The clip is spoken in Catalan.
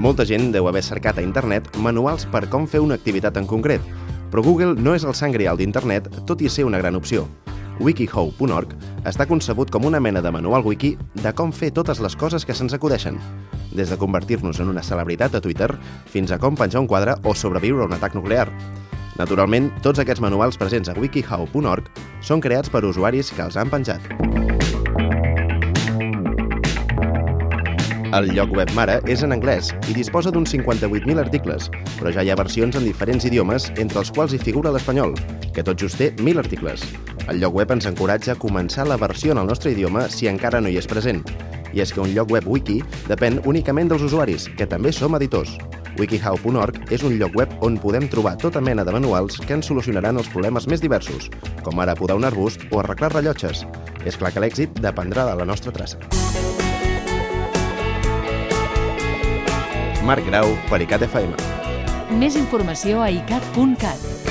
Molta gent deu haver cercat a internet manuals per com fer una activitat en concret, però Google no és el sant grial d'internet, tot i ser una gran opció. WikiHow.org està concebut com una mena de manual wiki de com fer totes les coses que se'ns acudeixen, des de convertir-nos en una celebritat a Twitter fins a com penjar un quadre o sobreviure a un atac nuclear. Naturalment, tots aquests manuals presents a WikiHow.org són creats per usuaris que els han penjat. El lloc web mare és en anglès i disposa d'uns 58.000 articles, però ja hi ha versions en diferents idiomes, entre els quals hi figura l'espanyol, que tot just té 1.000 articles. El lloc web ens encoratja a començar la versió en el nostre idioma si encara no hi és present. I és que un lloc web wiki depèn únicament dels usuaris, que també som editors. WikiHow.org és un lloc web on podem trobar tota mena de manuals que ens solucionaran els problemes més diversos, com ara podar un arbust o arreglar rellotges. És clar que l'èxit dependrà de la nostra traça. Marc Grau, per ICAT FM. Més informació a icat.cat.